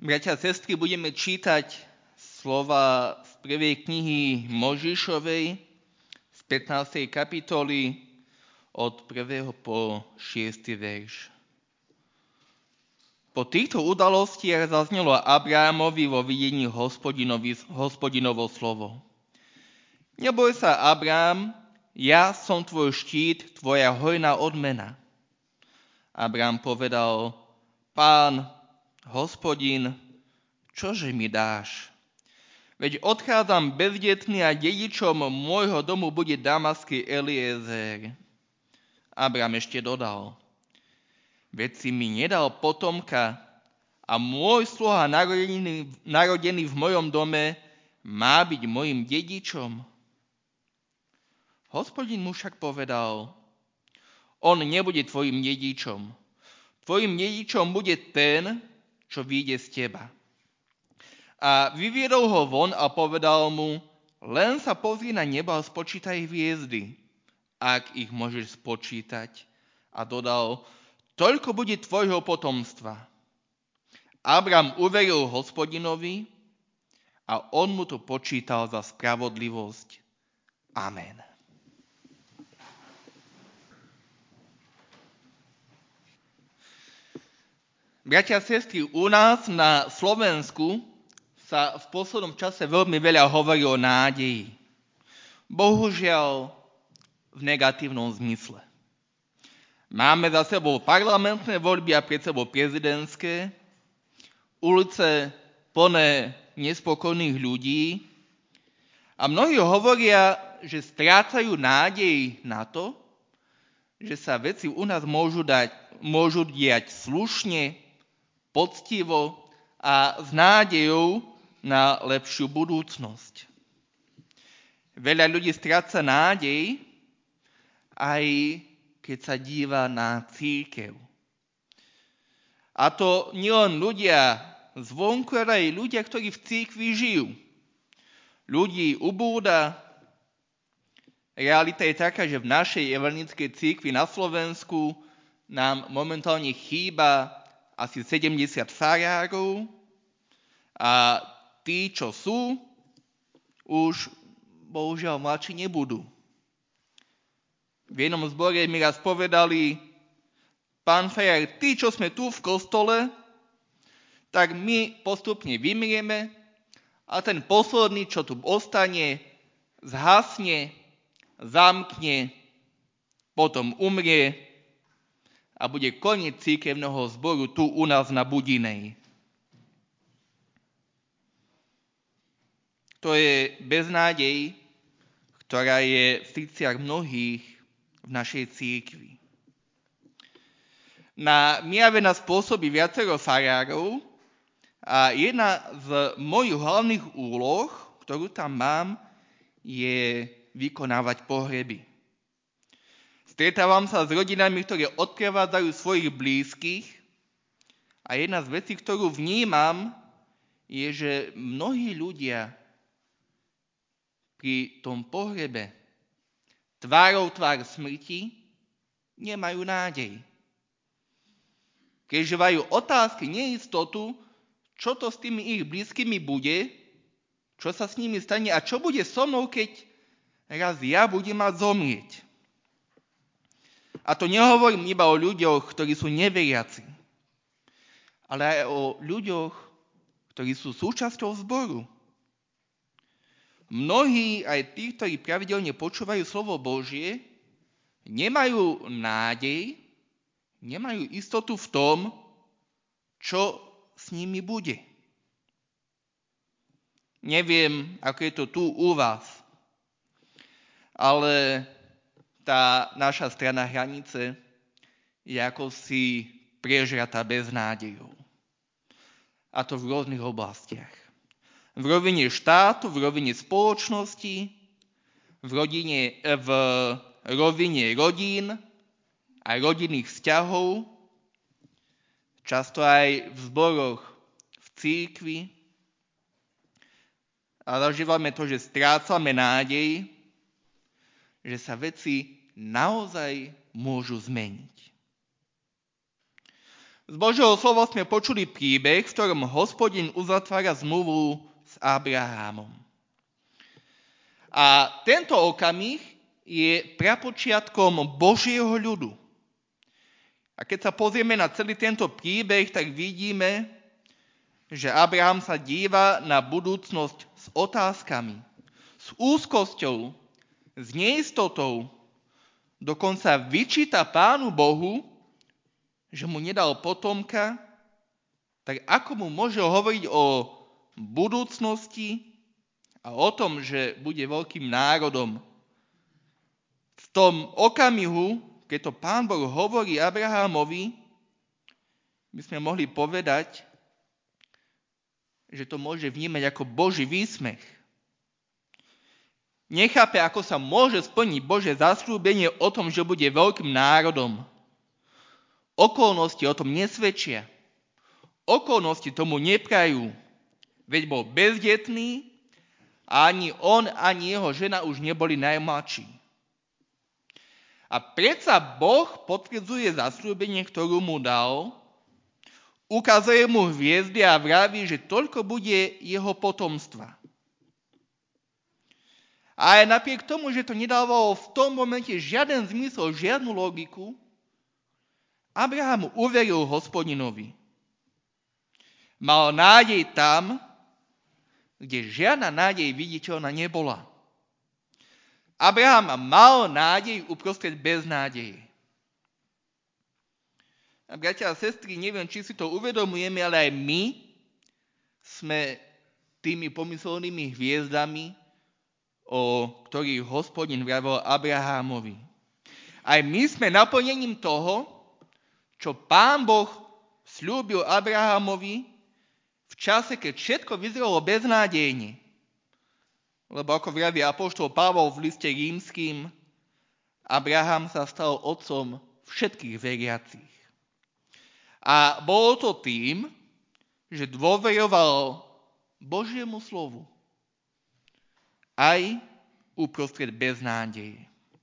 Bratia a sestry, budeme čítať slova z prvej knihy Mojžišovej z 15. kapitoly od 1. po 6. verš. Po týchto udalostiach zaznelo Abrahamovi vo videní Hospodinovo slovo. Neboj sa, Abraham, ja som tvoj štít, tvoja hojná odmena. Abraham povedal: Pán, Hospodin, čože mi dáš? Veď odchádzam bezdetný a dedičom môjho domu bude damaský Eliezer. Abraham ešte dodal: Veď si mi nedal potomka a môj sluha narodený v mojom dome má byť mojim dedičom. Hospodin mu však povedal: On nebude tvojim dedičom. Tvojim dedičom bude ten, čo vyjde z teba. A vyviedol ho von a povedal mu: Len sa pozri na nebo a spočítaj hviezdy, ak ich môžeš spočítať. A dodal: Toľko bude tvojho potomstva. Abraham uveril Hospodinovi a on mu to počítal za spravodlivosť. Amen. Bratia a sestry, u nás na Slovensku sa v poslednom čase veľmi veľa hovorí o nádeji. Bohužiaľ v negatívnom zmysle. Máme za sebou parlamentné voľby a pred sebou prezidentské, ulice plné nespokojných ľudí a mnohí hovoria, že strácajú nádej na to, že sa veci u nás môžu diať slušne, poctivo a s nádejou na lepšiu budúcnosť. Veľa ľudí stráca nádej, aj keď sa díva na cirkev. A to nielen ľudia zvonku, ale aj ľudia, ktorí v cirkvi žijú. Ľudí ubúda. Realita je taká, že v našej evangelickej cirkvi na Slovensku nám momentálne chýba asi 70 farárov a tí, čo sú, už bohužiaľ mladší nebudú. V jednom zbore mi raz povedali: Pán farár, tí, čo sme tu v kostole, tak my postupne vymrieme a ten posledný, čo tu ostane, zhasne, zamkne, potom umrie a bude koniec cirkevného zboru tu u nás na Budinej. To je beznádej, ktorá je v srdciach mnohých v našej cirkvi. Na Mijave nás pôsobí viacero farárov a jedna z mojich hlavných úloh, ktorú tam mám, je vykonávať pohreby. Stretávam sa s rodinami, ktoré odprevádzajú svojich blízkych a jedna z vecí, ktorú vnímam, je, že mnohí ľudia pri tom pohrebe tvárou tvár smrti nemajú nádej. Keďže majú otázky, neistotu, čo to s tými ich blízkymi bude, čo sa s nimi stane a čo bude so mnou, keď raz ja budem mať zomrieť. A to nehovorím iba o ľuďoch, ktorí sú neveriaci, ale aj o ľuďoch, ktorí sú súčasťou zboru. Mnohí, aj tí, ktorí pravidelne počúvajú slovo Božie, nemajú nádej, nemajú istotu v tom, čo s nimi bude. Neviem, ako je to tu u vás, ale tá naša strana hranice je ako si prežratá beznádejou. A to v rôznych oblastiach. V rovine štátu, v rovine spoločnosti, v rovine rodín a rodinných vzťahov, často aj v zboroch v cirkvi. A zažívame to, že strácame nádej, že sa veci naozaj môžu zmeniť. Z Božieho slova sme počuli príbeh, v ktorom Hospodin uzatvára zmluvu s Abrahamom. A tento okamih je prapočiatkom Božieho ľudu. A keď sa pozrieme na celý tento príbeh, tak vidíme, že Abraham sa díva na budúcnosť s otázkami, s úzkosťou, s neistotou, dokonca vyčíta Pánu Bohu, že mu nedal potomka, tak ako mu môže hovoriť o budúcnosti a o tom, že bude veľkým národom. V tom okamihu, keď to Pán Boh hovorí Abrahamovi, by sme mohli povedať, že to môže vnímať ako Boží výsmech. Nechápe, ako sa môže splniť Božie zasľúbenie o tom, že bude veľkým národom. Okolnosti o tom nesvedčia. Okolnosti tomu neprajú. Veď bol bezdetný a ani on, ani jeho žena už neboli najmladší. A predsa Boh potvrdzuje zasľúbenie, ktorú mu dal, ukazuje mu hviezdy a vraví, že toľko bude jeho potomstva. A aj napriek tomu, že to nedávalo v tom momente žiaden zmysel, žiadnu logiku, Abraham uveril Hospodinovi. Mal nádej tam, kde žiadna nádej viditeľná nebola. Abraham mal nádej uprostred beznádeje. A bratia a sestry, neviem, či si to uvedomujeme, ale aj my sme tými pomyselnými hviezdami, o ktorých Hospodin vravel Abrahamovi. Aj my sme naplnením toho, čo Pán Boh sľúbil Abrahamovi v čase, keď všetko vyzeralo beznádejne. Lebo ako vraví apoštol Pavol v liste rímskym, Abraham sa stal otcom všetkých veriacich. A bolo to tým, že dôveroval Božiemu slovu aj uprostred beznádeje.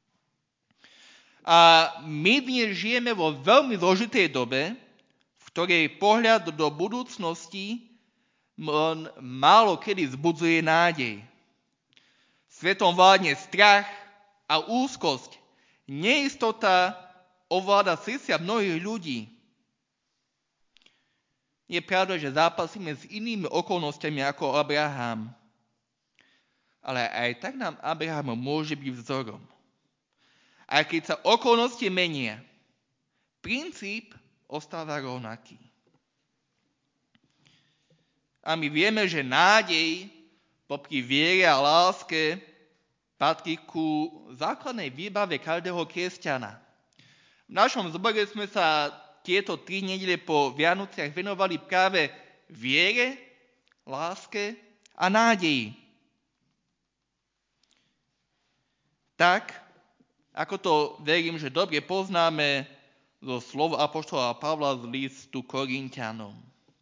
A my dnes žijeme vo veľmi zložitej dobe, v ktorej pohľad do budúcnosti málo kedy vzbudzuje nádej. Svetom vládne strach a úzkosť, neistota ovláda srdcia mnohých ľudí. Je pravda, že zápasíme s inými okolnostiami ako Abraham. Ale aj tak nám Abraham môže byť vzorom. Aj keď sa okolnosti menia, princíp ostáva rovnaký. A my vieme, že nádej popri viere a láske patrí ku základnej výbave každého kresťana. V našom zbore sme sa tieto 3 nedele po Vianociach venovali práve viere, láske a nádeji. Tak, ako to verím, že dobre poznáme zo slov apoštola Pavla z listu Korinťanom.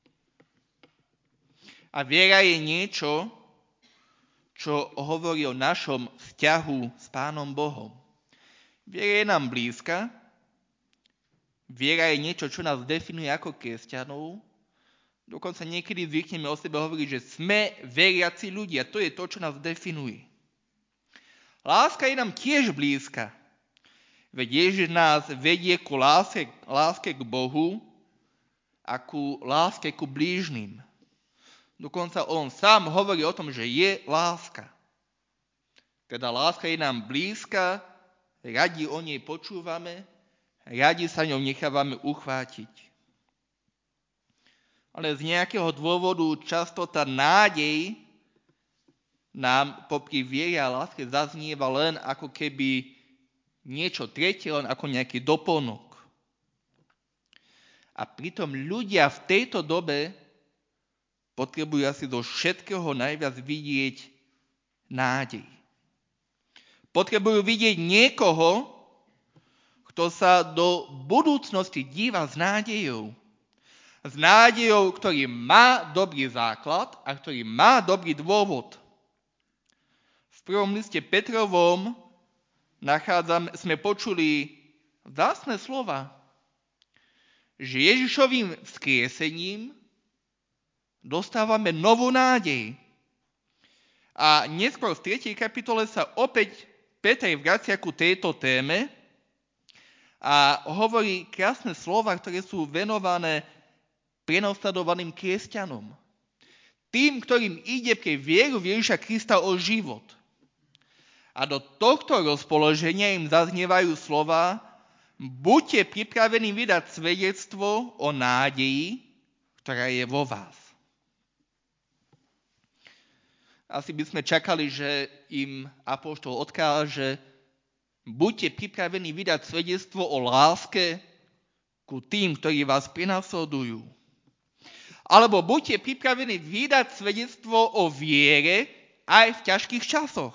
A viera je niečo, čo hovorí o našom vzťahu s Pánom Bohom. Viera je nám blízka. Viera je niečo, čo nás definuje ako kresťanov. Dokonca niekedy zvykneme o sebe hovoriť, že sme veriaci ľudia. To je to, čo nás definuje. Láska je nám tiež blízka. Veď Ježiš nás vedie ku láske k Bohu a ku láske ku blížnym. Dokonca on sám hovorí o tom, že je láska. Teda láska je nám blízka, radi o nej počúvame, radi sa ňou nechávame uchvátiť. Ale z nejakého dôvodu často tá nádej nám popri viere a láske zaznieva len ako keby niečo tretie, len ako nejaký doplnok. A pritom ľudia v tejto dobe potrebujú asi zo všetkého najviac vidieť nádej. Potrebujú vidieť niekoho, kto sa do budúcnosti díva s nádejou. S nádejou, ktorý má dobrý základ a ktorý má dobrý dôvod. V prvom liste Petrovom sme počuli vzácne slova, že Ježišovým vzkriesením dostávame novú nádej. A neskôr v 3. kapitole sa opäť Peter vracia ku tejto téme a hovorí krásne slova, ktoré sú venované prenasledovaným kresťanom. Tým, ktorým ide pre vieru v Ježiša Krista o život. A do tohto rozpoloženia im zaznievajú slova: buďte pripravení vydať svedectvo o nádeji, ktorá je vo vás. Asi by sme čakali, že im apoštol odkáže: buďte pripravení vydať svedectvo o láske ku tým, ktorí vás prenasledujú. Alebo buďte pripravení vydať svedectvo o viere aj v ťažkých časoch.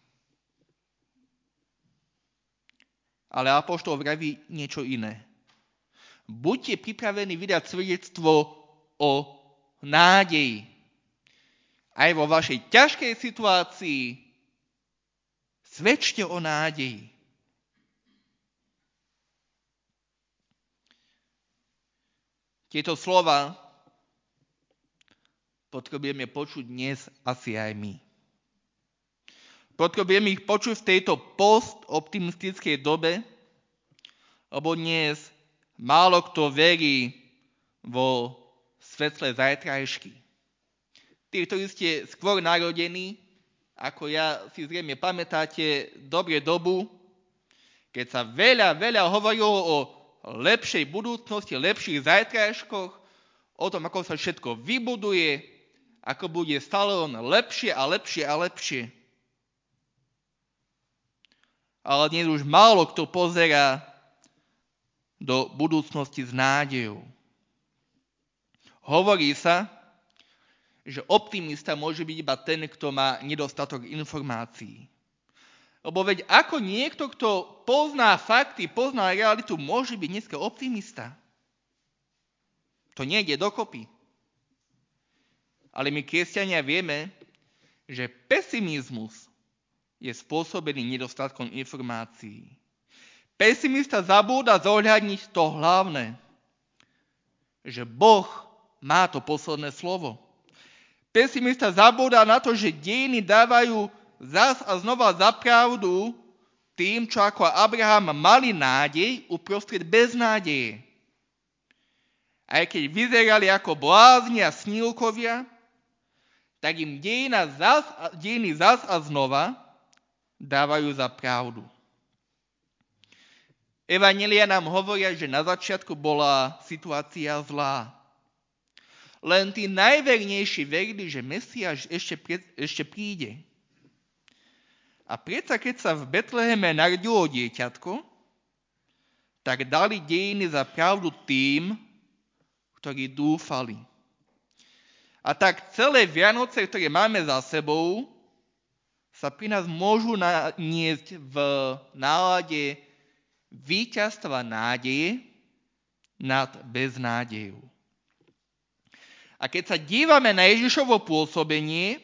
Ale apoštol vraví niečo iné. Buďte pripravení vydať svedectvo o nádeji. Aj vo vašej ťažkej situácii svedčte o nádeji. Tieto slova potrebujeme počuť dnes asi aj my. Potrebujeme ich počuť v tejto postoptimistickej dobe, lebo dnes málo kto verí vo svetlé zajtrajšky. Tí, ktorí ste skôr narodení, ako ja, si zrejme pamätáte dobre dobu, keď sa veľa hovorilo o lepšej budúcnosti, lepších zajtrajškoch, o tom, ako sa všetko vybuduje, ako bude stále len lepšie a lepšie a lepšie. Ale dnes už málo kto pozerá do budúcnosti s nádejou. Hovorí sa, že optimista môže byť iba ten, kto má nedostatok informácií. Lebo veď ako niekto, kto pozná fakty, pozná realitu, môže byť dneska optimista? To nejde dokopy. Ale my, kresťania, vieme, že pesimizmus je spôsobený nedostatkom informácií. Pesimista zabúda zohľadniť to hlavné, že Boh má to posledné slovo. Pesimista zabúda na to, že dejiny dávajú zas a znova za pravdu tým, čo ako Abraham mali nádej uprostred beznádeje. Aj keď vyzerali ako blázni a snílkovia, tak im dejiny zas a znova dávajú za pravdu. Evanjelia nám hovoria, že na začiatku bola situácia zlá. Len tí najvernejší verili, že Mesiáš ešte príde. A predsa, keď sa v Betleheme narodilo dieťatko, tak dali dejiny za pravdu tým, ktorí dúfali. A tak celé Vianoce, ktoré máme za sebou, sa pri nás môžu niesť v nálade víťazstva nádeje nad beznádejou. A keď sa dívame na Ježišovo pôsobenie,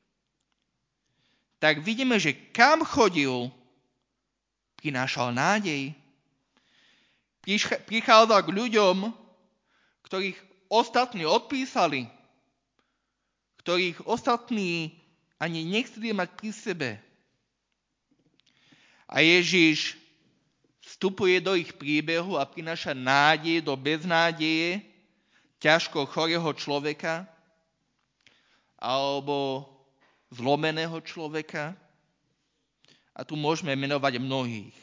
tak vidíme, že kam chodil, prinášal nádej. Prichádzal k ľuďom, ktorých ostatní odpísali, ktorých ostatní ani nechceli mať pri sebe. A Ježiš vstupuje do ich príbehu a prináša nádej do beznádeje ťažko chorého človeka alebo zlomeného človeka. A tu môžeme menovať mnohých.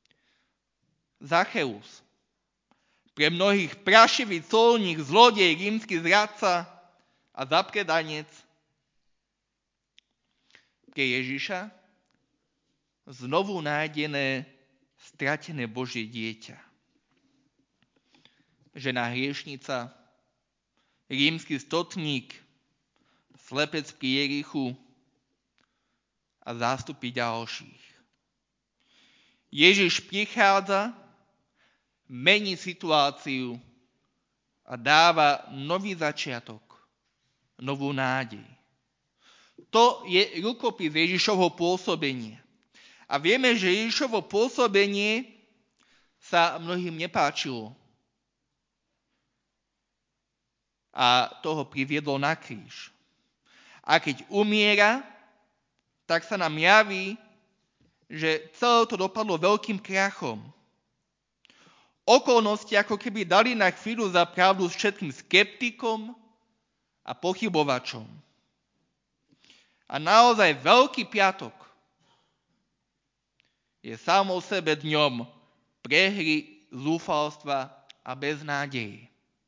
Zacheus. Pre mnohých prašivý colník, zlodej, rímsky zradca a zapredanec. Pre Ježiša znovu nájdené stratené Božie dieťa. Žena hriešnica, rímsky stotník, slepec pri Jerichu a zástupy ďalších. Ježiš prichádza, mení situáciu a dáva nový začiatok, novú nádej. To je rukopis Ježišovho pôsobenia. A vieme, že Ježišovo pôsobenie sa mnohým nepáčilo. a toho priviedol na kríž. A keď umiera, tak sa nám javí, že celé to dopadlo veľkým krachom. Okolnosti ako keby dali na chvíľu za pravdu všetkým skeptikom a pochybovačom. A naozaj Veľký piatok je sám o sebe dňom prehry, zúfalstva a beznádeji.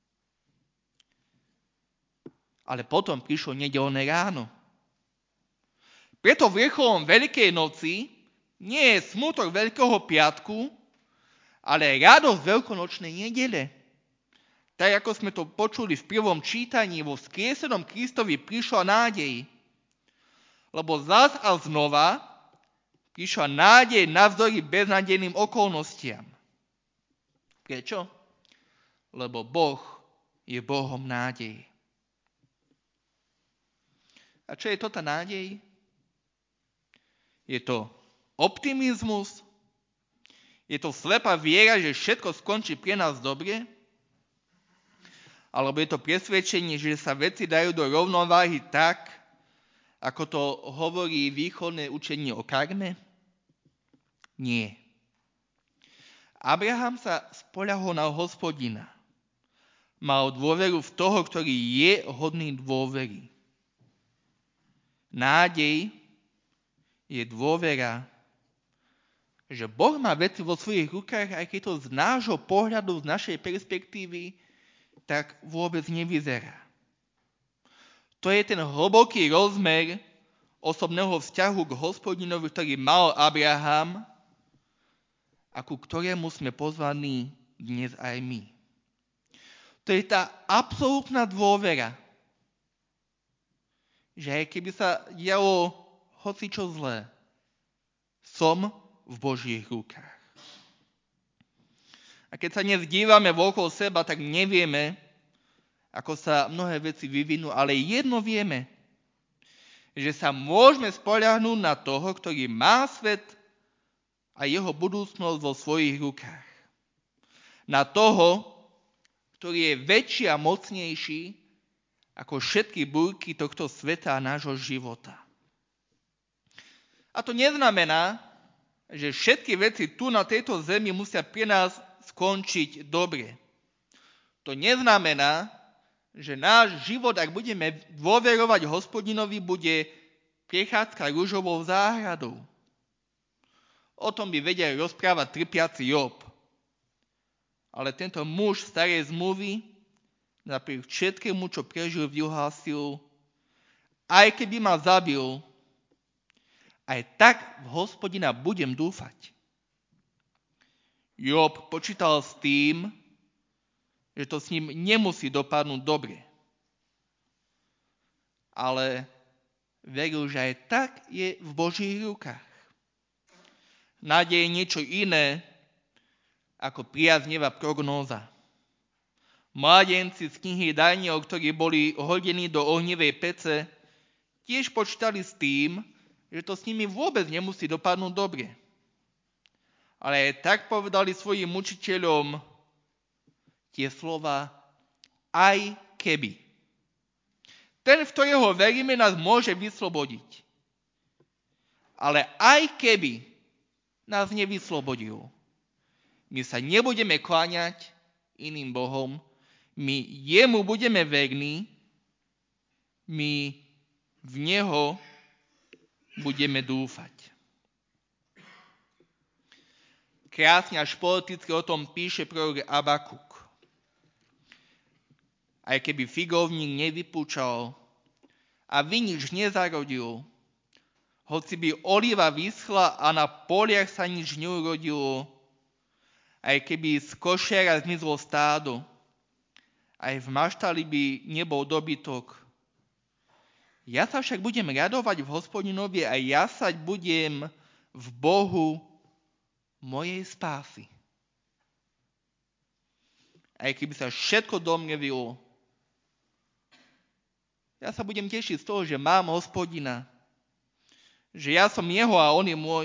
Ale potom prišlo nedeľné ráno. Preto vrcholom Veľkej noci nie je smutok Veľkého piatku, ale radosť veľkonočnej nedele. Tak ako sme to počuli v prvom čítaní, vo vzkriesenom Kristovi prišla nádej. Lebo zás a znova prišla nádej navzdory beznádejným okolnostiam. Prečo? Lebo Boh je Bohom nádeje. A čo je to tá nádej? Je to optimizmus? Je to slepá viera, že všetko skončí pre nás dobre? Alebo je to presvedčenie, že sa veci dajú do rovnováhy tak, ako to hovorí východné učenie o karme? Nie. Abraham sa spoľahol na Hospodina. Mal dôveru v toho, ktorý je hodný dôvery. Nádej je dôvera, že Boh má veci vo svojich rukách, aj keď to z nášho pohľadu, z našej perspektívy, tak vôbec nevyzerá. To je ten hlboký rozmer osobného vzťahu k Hospodinovi, ktorý mal Abraham a ku ktorému sme pozvaní dnes aj my. To je tá absolútna dôvera, že aj keby sa dialo hocičo zlé, som v Božích rukách. A keď sa dnes dívame okolo seba, tak nevieme, ako sa mnohé veci vyvinú, ale jedno vieme, že sa môžeme spoľahnúť na toho, ktorý má svet a jeho budúcnosť vo svojich rukách. Na toho, ktorý je väčší a mocnejší ako všetky búrky tohto sveta a nášho života. A to neznamená, že všetky veci tu na tejto zemi musia pre nás skončiť dobre. To neznamená, že náš život, ak budeme dôverovať Hospodinovi, bude prechádzka ružovou záhradou. O tom by vedel rozprávať trpiaci Job. Ale tento muž starej zmluvy, napriek všetkému, čo prežil, vyhlásil, aj keby ma zabil, aj tak v Hospodina budem dúfať. Job počítal s tým, že to s ním nemusí dopadnúť dobre. Ale veril, že aj tak je v Božích rukách. Nádej je niečo iné ako priaznivá prognóza. Mládenci z knihy Daniel, ktorí boli hodení do ohnivej pece, tiež počítali s tým, že to s nimi vôbec nemusí dopadnúť dobre. Ale aj tak povedali svojim učiteľom tie slova aj keby. Ten, v ktorého veríme, nás môže vyslobodiť. Ale aj keby nás nevyslobodil, my sa nebudeme kláňať iným bohom, my jemu budeme verní, my v neho budeme dúfať. Krásne až poeticky o tom píše prorok Abakuk. Aj keby figovník nevypúčal a vinič nezarodil, hoci by oliva vyschla a na poliach sa nič neurodilo, aj keby z košera zmizlo stádo, aj v maštali by nebol dobytok. Ja sa však budem radovať v Hospodinovi a jasať budem v Bohu mojej spásy. Aj keby sa všetko domrevilo, ja sa budem tešiť z toho, že mám Hospodina, že ja som jeho a on je môj,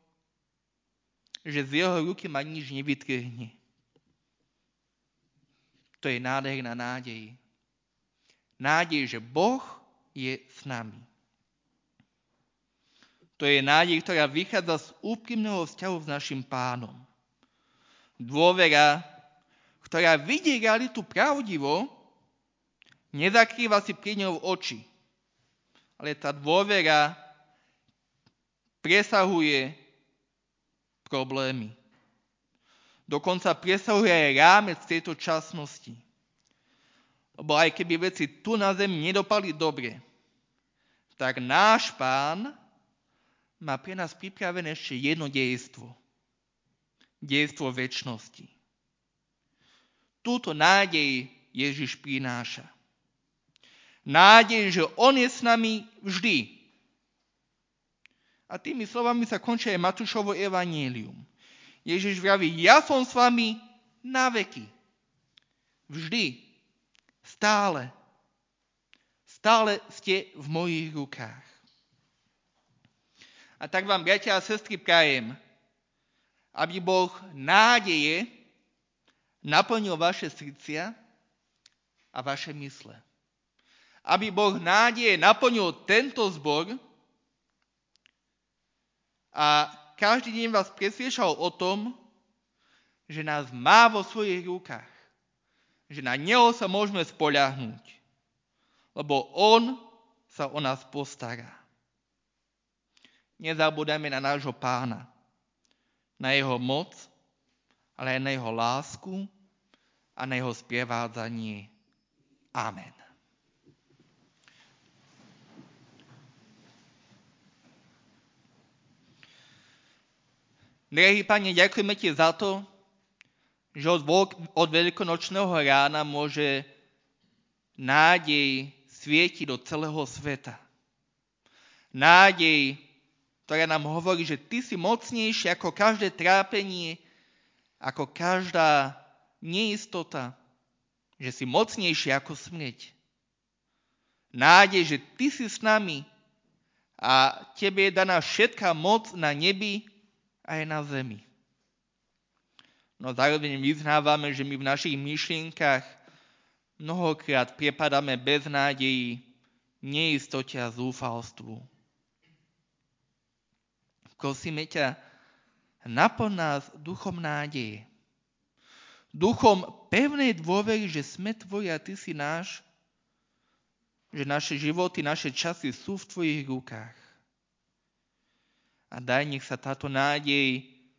že z jeho ruky ma nič nevytrhne. To je nádherná nádej. Nádej, že Boh je s nami. To je nádej, ktorá vychádza z úprimného vzťahu s našim Pánom. Dôvera, ktorá vidí realitu pravdivo, nezakrýva si pri ňou oči. Ale tá dôvera presahuje problémy. Dokonca presahuje aj rámec tejto časnosti. Lebo aj keby veci tu na zemi nedopadli dobre, tak náš Pán má pre nás pripravené ešte jedno dejstvo. Dejstvo večnosti. Túto nádej Ježiš prináša. Nádej, že On je s nami vždy. A tými slovami sa končí aj Matúšovo evanjelium. Ježiš vraví, ja som s vami na veky. Vždy. Stále. Stále ste v mojich rukách. A tak vám, bratia a sestry, prajem, aby Boh nádeje naplnil vaše srdcia a vaše mysle. Aby Boh nádeje naplnil tento zbor a každý deň vás presviečal o tom, že nás má vo svojich rukách. Že na Neho sa môžeme spoľahnúť. Lebo On sa o nás postará. Nezabúdajme na nášho Pána, na Jeho moc, ale aj na Jeho lásku a na Jeho sprevádzanie. Amen. Drahý Pane, ďakujeme Ti za to, že od veľkonočného rána môže nádej svietiť do celého sveta. Nádej, ktorá nám hovorí, že Ty si mocnejší ako každé trápenie, ako každá neistota, že si mocnejší ako smrť. Nádej, že Ty si s nami a Tebe je daná všetká moc na nebi a aj na zemi. No zároveň vyznávame, že my v našich myšlienkach mnohokrát prepadáme beznádeji, neistote a zúfalstvu. Prosíme ťa, naplň nás duchom nádeje. Duchom pevnej dôvery, že sme Tvoji a Ty si náš, že naše životy, naše časy sú v Tvojich rukách. A daj, nech sa táto nádej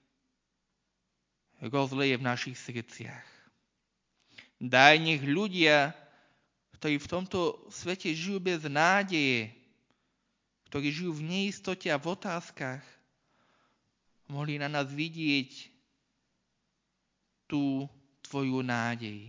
rozleje v našich srdciach. Daj, nech ľudia, ktorí v tomto svete žijú bez nádeje, ktorí žijú v neistote a v otázkach, mohli na nás vidieť tú Tvoju nádej.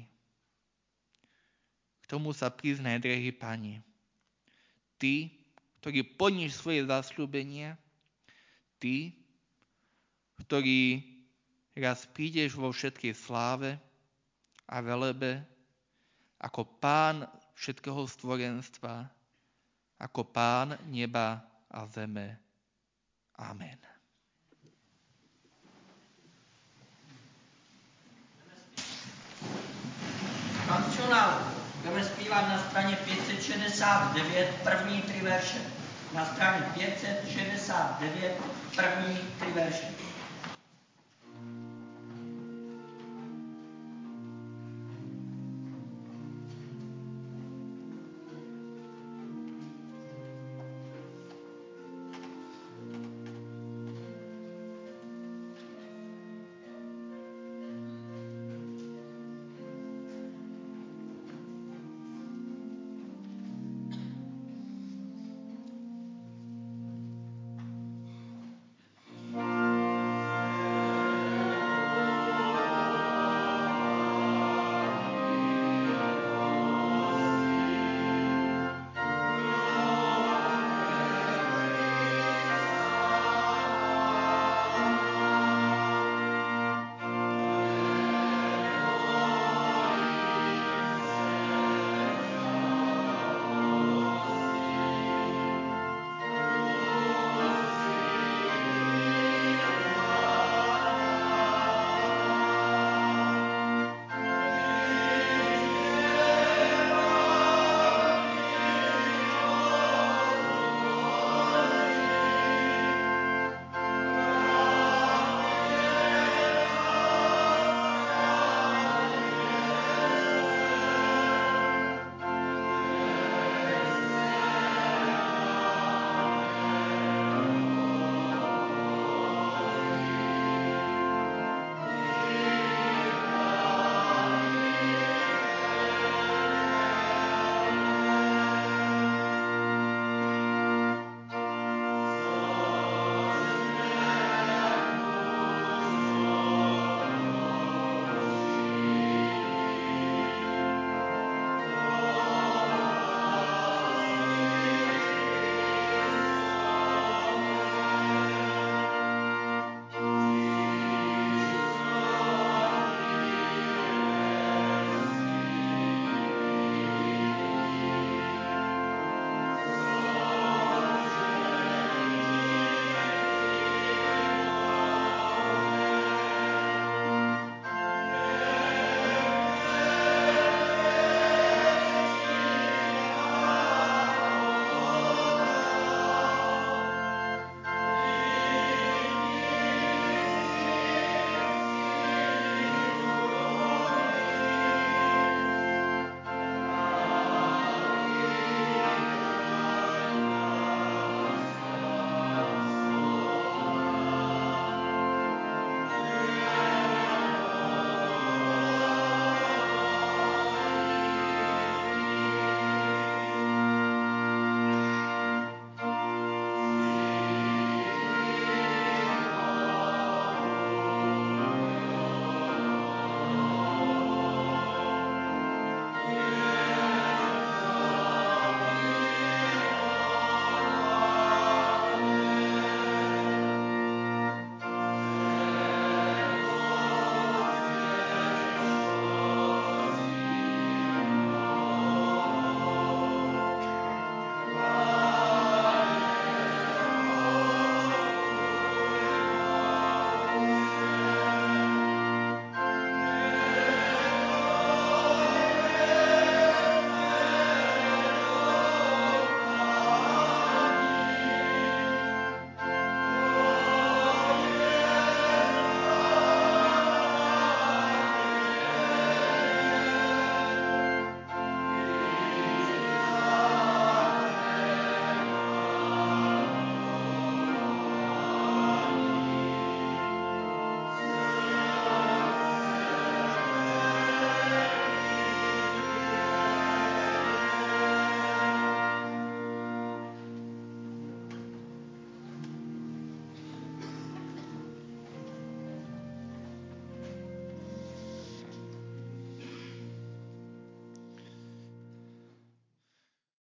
K tomu sa priznaj, drahý Pane. Ty, ktorý plníš svoje zasľúbenia, Ty, ktorý raz prídeš vo všetkej sláve a velebe ako Pán všetkého stvorenstva, ako Pán neba a zeme. Amen. Kancionál budeme zpívat na straně 569, první 3 verše. Na straně 569, první 3 verše.